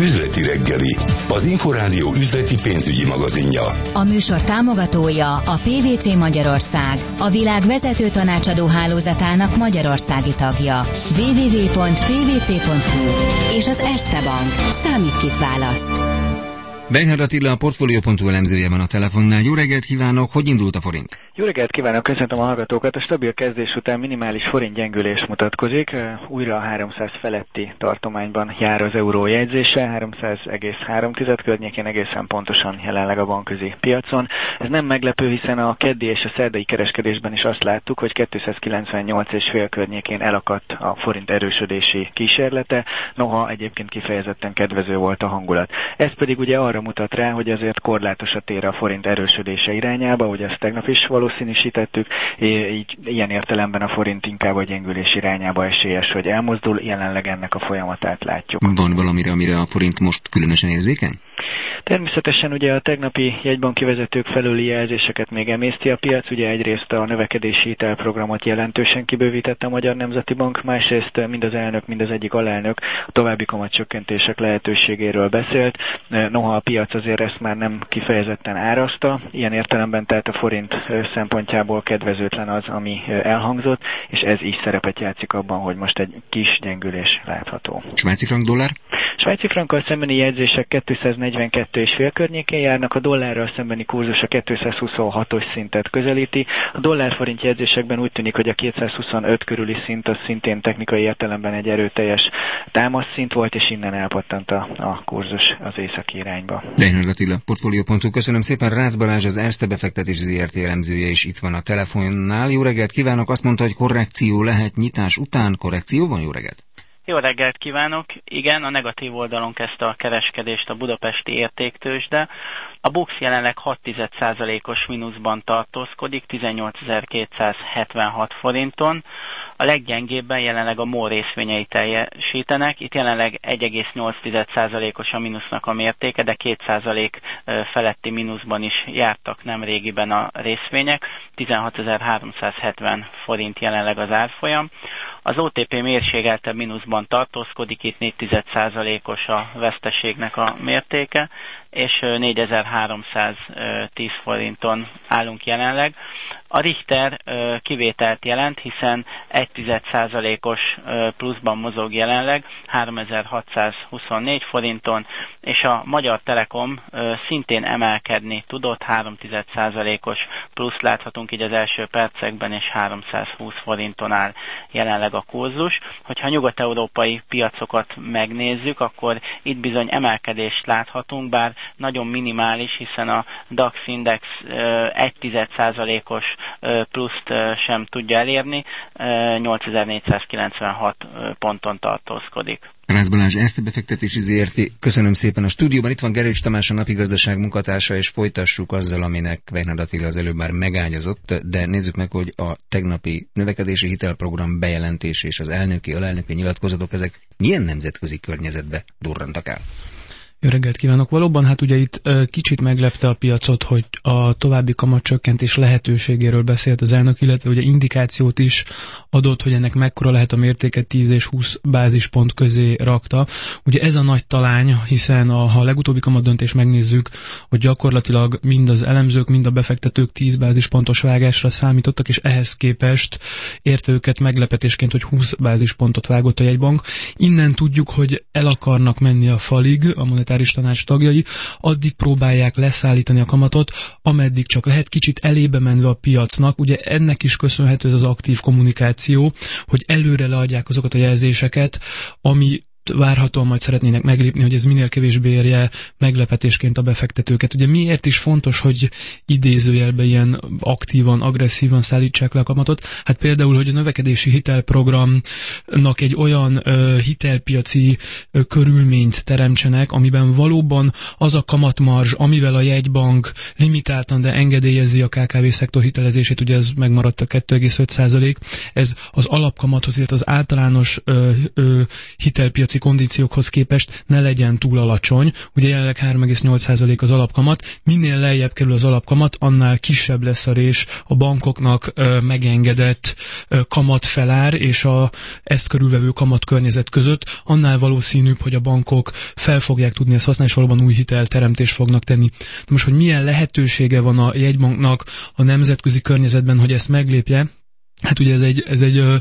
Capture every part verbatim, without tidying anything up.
Üzleti reggeli, az Inforádió üzleti pénzügyi magazinja. A műsor támogatója a pé vé cé Magyarország, a világ vezető tanácsadó hálózatának magyarországi tagja. double-u double-u double-u pont p v c pont h u és az Erste Bank. Számít, kit választ. Beinhard Attila, a Portfolio pont hu elemzője van a telefonnál. Jó reggelt kívánok, hogy indult a forint? Jó reggelt kívánok, köszöntöm a hallgatókat. A stabil kezdés után minimális forint gyengülés mutatkozik. Újra a háromszáz feletti tartományban jár az euró jegyzése, háromszáz egész három környékén egészen pontosan jelenleg a bankközi piacon. Ez nem meglepő, hiszen a keddi és a szerdai kereskedésben is azt láttuk, hogy kétszázkilencvennyolc egész öt környékén elakadt a forint erősödési kísérlete, noha egyébként kifejezetten kedvező volt a hangulat. Ez pedig ugye arra mutat rá, hogy azért korlátos a tér a forint erősödése irányába, hogy ezt tegnap is valószínűsítettük, így ilyen értelemben a forint inkább a gyengülés irányába esélyes, hogy elmozdul, jelenleg ennek a folyamatát látjuk. Van valamire, amire a forint most különösen érzékeny? Természetesen ugye a tegnapi jegybanki vezetők felüli jelzéseket még emészti a piac, ugye egyrészt a növekedési hitelprogramot jelentősen kibővítette a Magyar Nemzeti Bank, másrészt mind az elnök, mind az egyik alelnök a további kamatcsökkentések lehetőségéről beszélt, noha a piac azért ezt már nem kifejezetten árazta, ilyen értelemben tehát a forint szempontjából kedvezőtlen az, ami elhangzott, és ez is szerepet játszik abban, hogy most egy kis gyengülés látható. Svájci frank dollár? Svájci frankkal szembeni jegyzések kétszáznegyvenkettő egész öt környékén járnak, a dollárral szembeni kurzus a kétszázhuszonhatos szintet közelíti. A dollár-forint jegyzésekben úgy tűnik, hogy a kétszázhuszonöt körüli szint az szintén technikai értelemben egy erőteljes támaszszint volt, és innen elpattant a, a kurzus az északi irányba. Beinhard Attila, Portfolio pont hu. Köszönöm szépen. Rácz Balázs, az Erste befektetési zé er té elemzője is itt van a telefonnál. Jó reggelt kívánok, azt mondta, hogy korrekció lehet nyitás után. Korrekció van? Jó reggelt! Jó reggelt kívánok! Igen, a negatív oldalon kezdte a kereskedést a budapesti értéktőzsde. A BUX jelenleg hat százalékos mínuszban tartózkodik, tizennyolcezer-kétszázhetvenhat forinton. A leggyengébben jelenleg a MOL részvényei teljesítenek. Itt jelenleg egy egész nyolc százalékos a mínusznak a mértéke, de két százalék feletti mínuszban is jártak nemrégiben a részvények. tizenhatezer-háromszázhetven forint jelenleg az árfolyam. Az o té pé mérsékeltebb mínuszban tartózkodik, itt négy százalékos a veszteségnek a mértéke, és négyezer-háromszáztíz forinton állunk jelenleg. A Richter kivételt jelent, hiszen egy százalékos pluszban mozog jelenleg, háromezer-hatszázhuszonnégy forinton, és a Magyar Telekom szintén emelkedni tudott, három százalékos plusz láthatunk így az első percekben, és háromszázhúsz forinton áll jelenleg a kurzus. Hogyha a nyugat-európai piacokat megnézzük, akkor itt bizony emelkedést láthatunk, bár nagyon minimális, hiszen a DAX index egy százalékos pluszt sem tudja elérni, nyolcezer-négyszázkilencvenhat ponton tartózkodik. Rácz Balázs, Erste befektetési zé er té. Köszönöm szépen. A stúdióban itt van Gerős Tamás, a Napigazdaság munkatársa, és folytassuk azzal, aminek Beinhard Attila az előbb már megágyazott, de nézzük meg, hogy a tegnapi növekedési hitelprogram bejelentés és az elnöki, alelnöki nyilatkozatok, ezek milyen nemzetközi környezetbe durrantak el? Jó reggelt kívánok! Valóban, hát ugye itt uh, kicsit meglepte a piacot, hogy a további kamatcsökkentés lehetőségéről beszélt az elnök, illetve ugye indikációt is adott, hogy ennek mekkora lehet a mértéke, tíz és húsz bázispont közé rakta. Ugye ez a nagy talány, hiszen a, ha a legutóbbi kamatdöntést megnézzük, hogy gyakorlatilag mind az elemzők, mind a befektetők tíz bázispontos vágásra számítottak, és ehhez képest érte őket meglepetésként, hogy húsz bázispontot vágott a jegybank. Innen tudjuk, hogy el akarnak menni a falig, a monetáris tanács tagjai, addig próbálják leszállítani a kamatot, ameddig csak lehet, kicsit elébe menve a piacnak. Ugye ennek is köszönhető ez az aktív kommunikáció, hogy előre leadják azokat a jelzéseket, ami várhatóan majd szeretnének meglépni, hogy ez minél kevésbé érje meglepetésként a befektetőket. Ugye miért is fontos, hogy idézőjelben ilyen aktívan, agresszívan szállítsák le a kamatot? Hát például, hogy a növekedési hitelprogramnak egy olyan ö, hitelpiaci ö, körülményt teremtsenek, amiben valóban az a kamatmarzs, amivel a jegybank limitáltan, de engedélyezi a ká ká vé szektor hitelezését, ugye ez megmaradt a két egész öt százalék, ez az alapkamathoz, illetve az általános ö, ö, hitelpiaci piaci kondíciókhoz képest ne legyen túl alacsony. Ugye jelenleg három egész nyolc százalék az alapkamat, minél lejjebb kerül az alapkamat, annál kisebb lesz a rés a bankoknak ö, megengedett ö, kamatfelár és a ezt körülvevő kamatkörnyezet között, annál valószínűbb, hogy a bankok fel fogják tudni ezt használni, és valóban új hitelteremtést fognak tenni. De most, hogy milyen lehetősége van a jegybanknak a nemzetközi környezetben, hogy ezt meglépje, hát ugye ez egy, ez egy ö,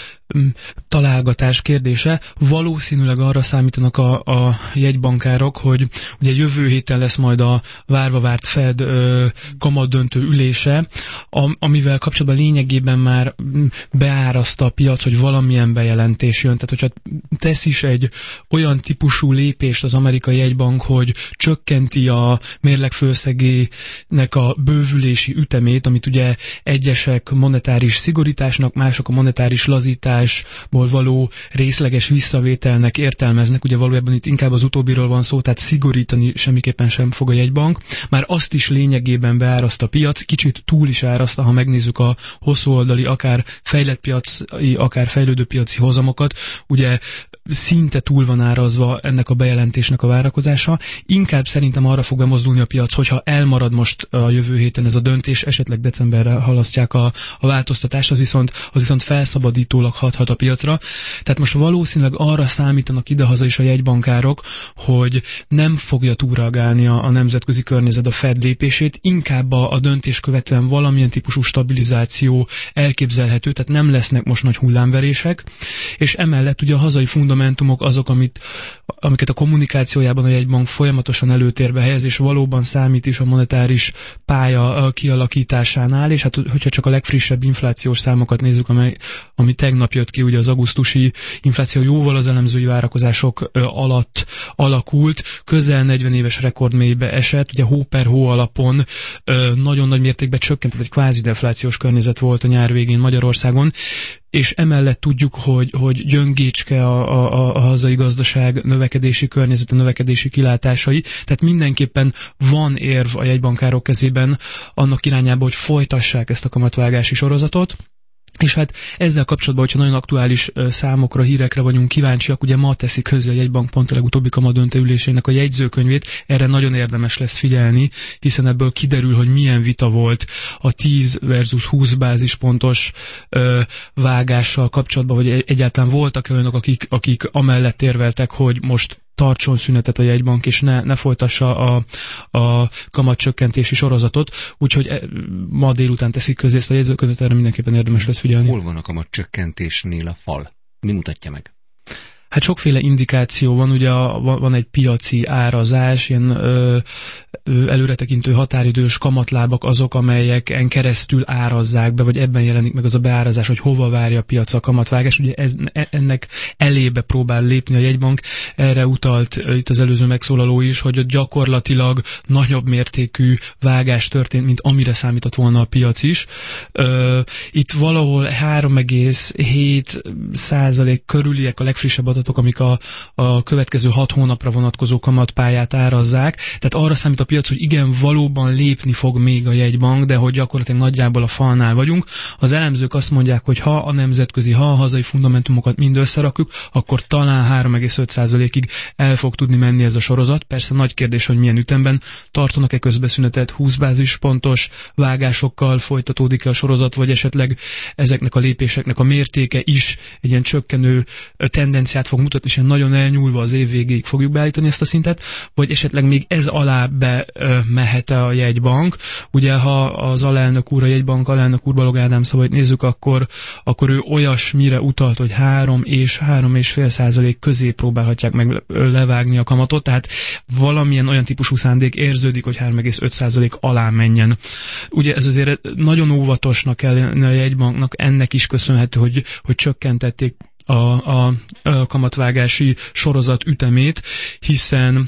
találgatás kérdése. Valószínűleg arra számítanak a, a jegybankárok, hogy ugye jövő héten lesz majd a várva várt Fed ö, kamatdöntő ülése, a, amivel kapcsolatban lényegében már beáraszta a piac, hogy valamilyen bejelentés jön. Tehát, hogyha tesz is egy olyan típusú lépést az amerikai jegybank, hogy csökkenti a mérlegfőszegének a bővülési ütemét, amit ugye egyesek monetáris szigorításnak, mások a monetáris lazítás ból való részleges visszavételnek értelmeznek, ugye valójában itt inkább az utóbbiról van szó, tehát szigorítani semmiképpen sem fog a jegybank. Már azt is lényegében beáraszt a piac, kicsit túl is áraszta, ha megnézzük a hosszú oldali, akár fejlett piaci, akár fejlődő piaci hozamokat, ugye szinte túl van árazva ennek a bejelentésnek a várakozása. Inkább szerintem arra fog bemozdulni a piac, hogyha elmarad most a jövő héten ez a döntés, esetleg decemberre halasztják a, a változtatást, az viszont, az viszont felszabadítólag hathat a piacra. Tehát most valószínűleg arra számítanak idehaza is a jegybankárok, hogy nem fogja túlreagálni a, a nemzetközi környezet a Fed lépését, inkább a, a döntés követően valamilyen típusú stabilizáció elképzelhető, tehát nem lesznek most nagy hullámverések, és emellett ugye a hazai fundamentumok azok, amit, amiket a kommunikációjában a jegybank folyamatosan előtérbe helyez, és valóban számít is a monetáris pálya kialakításánál, és hát hogyha csak a legfrissebb inflációs számokat nézzük, amely, ami tegnap jött ki, ugye az augusztusi infláció jóval az elemzői várakozások ö, alatt alakult, közel negyven éves rekordmélybe esett, ugye hó per hó alapon ö, nagyon nagy mértékben csökkent, egy kvázi deflációs környezet volt a nyár végén Magyarországon, és emellett tudjuk, hogy, hogy gyöngécske a, a, a hazai gazdaság növekedési környezet, a növekedési kilátásai, tehát mindenképpen van érv a jegybankárok kezében annak irányába, hogy folytassák ezt a kamatvágási sorozatot. És hát ezzel kapcsolatban, hogyha nagyon aktuális számokra, hírekre vagyunk kíváncsiak, ugye ma teszik közzé a jegybank pont a legutóbbi kamatdöntő ülésének a jegyzőkönyvét, erre nagyon érdemes lesz figyelni, hiszen ebből kiderül, hogy milyen vita volt a tíz versus húsz bázispontos ö, vágással kapcsolatban, hogy egyáltalán voltak olyanok, akik, akik amellett érveltek, hogy most tartson szünetet a jegybank, és ne, ne folytassa a, a kamatcsökkentési sorozatot, úgyhogy e, ma délután teszik közé ezt a jegyzőkönyvet, erre mindenképpen érdemes lesz figyelni. Hol van a kamatcsökkentésnél a fal? Mi mutatja meg? Hát sokféle indikáció van, ugye a, van egy piaci árazás, ilyen ö, ö, előretekintő határidős kamatlábak azok, amelyeken keresztül árazzák be, vagy ebben jelenik meg az a beárazás, hogy hova várja a piac a kamatvágás. Ugye ez, ennek elébe próbál lépni a jegybank. Erre utalt itt az előző megszólaló is, hogy gyakorlatilag nagyobb mértékű vágás történt, mint amire számított volna a piac is. Ö, itt valahol három egész hét százalék körüliek a legfrissebb adatok, amik a, a következő hat hónapra vonatkozó kamatpályát árazzák. Tehát arra számít a piac, hogy igen, valóban lépni fog még a jegybank, de hogy gyakorlatilag nagyjából a falnál vagyunk. Az elemzők azt mondják, hogy ha a nemzetközi, ha a hazai fundamentumokat mind összerakjuk, akkor talán három egész öt százalékig el fog tudni menni ez a sorozat. Persze nagy kérdés, hogy milyen ütemben tartanak-e közbeszünetet, húsz bázispontos vágásokkal folytatódik-e a sorozat, vagy esetleg ezeknek a lépéseknek a mértéke is egy ilyen csökkenő tendenciát fog mutatni, és nagyon elnyúlva az év végéig fogjuk beállítani ezt a szintet, vagy esetleg még ez alá be mehet-e a jegybank. Ugye, ha az alelnök úr, a jegybank alelnök úr Balog Ádám szavait nézzük, akkor, akkor ő olyasmire utalt, hogy három és három és fél százalék közé próbálhatják meg levágni a kamatot, tehát valamilyen olyan típusú szándék érződik, hogy három egész öt százalék alá menjen. Ugye ez azért nagyon óvatosnak kell a jegybanknak, ennek is köszönhető, hogy, hogy csökkentették A, a, a kamatvágási sorozat ütemét, hiszen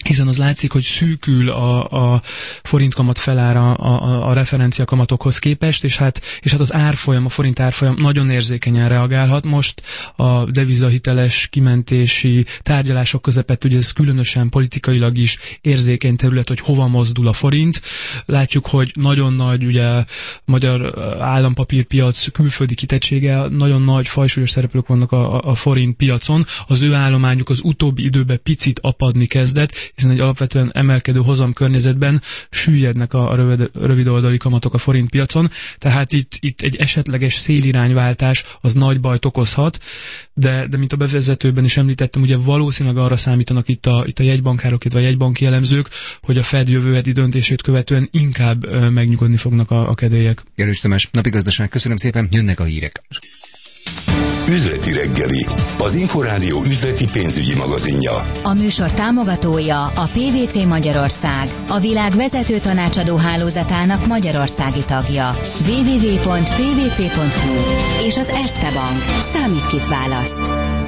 hiszen az látszik, hogy szűkül a, a forint kamat felára a, a, a referencia kamatokhoz képest, és hát, és hát az árfolyam, a forint árfolyam nagyon érzékenyen reagálhat. Most a devizahiteles kimentési tárgyalások közepett, ugye ez különösen politikailag is érzékeny terület, hogy hova mozdul a forint. Látjuk, hogy nagyon nagy ugye magyar állampapírpiac külföldi kitettsége, nagyon nagy fajsúlyos szereplők vannak a, a, a forint piacon. Az ő állományuk az utóbbi időben picit apadni kezdett, hiszen egy alapvetően emelkedő hozam környezetben süllyednek a rövid, rövidoldali kamatok a forint piacon, tehát itt, itt egy esetleges szélirányváltás az nagy bajt okozhat, de, de mint a bevezetőben is említettem, ugye valószínűleg arra számítanak itt a, itt a jegybankárok, itt a jegybanki elemzők, hogy a Fed jövő heti döntését követően inkább ö, megnyugodni fognak a, a kedélyek. Gerős Tamás, napigazdaság, köszönöm szépen, jönnek a hírek. Üzleti reggeli, az Inforádió üzleti pénzügyi magazinja. A műsor támogatója a pé vé cé Magyarország, a világ vezető tanácsadó hálózatának magyarországi tagja. double-u double-u double-u pont pé vé cé pont hú és az Erste Bank. Számít, kit választ.